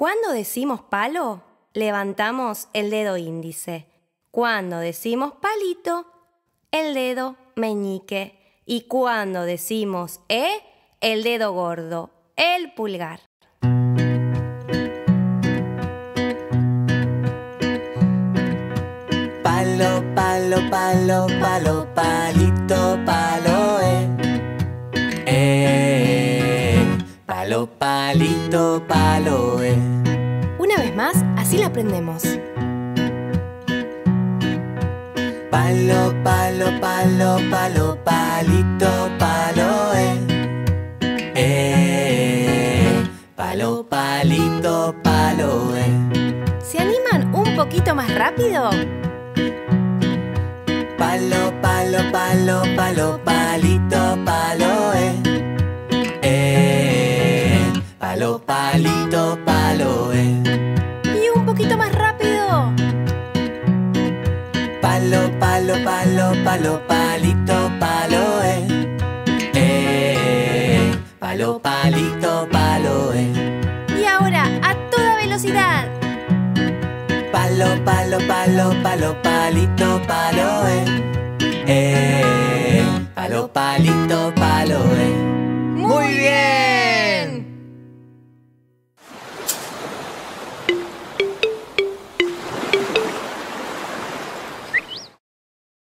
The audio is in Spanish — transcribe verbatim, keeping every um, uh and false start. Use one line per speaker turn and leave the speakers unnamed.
Cuando decimos palo, levantamos el dedo índice. Cuando decimos palito, el dedo meñique. Y cuando decimos E, el dedo gordo, el pulgar.
Palo, palo, palo, palo, palito, palo, eh. Eh, palo, palito, palo, eh.
Una vez más, así la aprendemos.
Palo, palo, palo, palo, palito, palo, eh. Eh, palo, palito, palo, eh.
¿Se animan un poquito más rápido?
Palo, palo, palo, palo, palito, palo, eh. Eh, palo, palito, palo, eh.
Y un poquito más rápido.
Palo, palo, palo, palo, palito, palo, eh. Eh, palo, palito, palo, eh.
Y ahora, a toda velocidad.
Palo, palo, palo, palo, palito, palo, eh. Eh, palo, palito, palo, eh.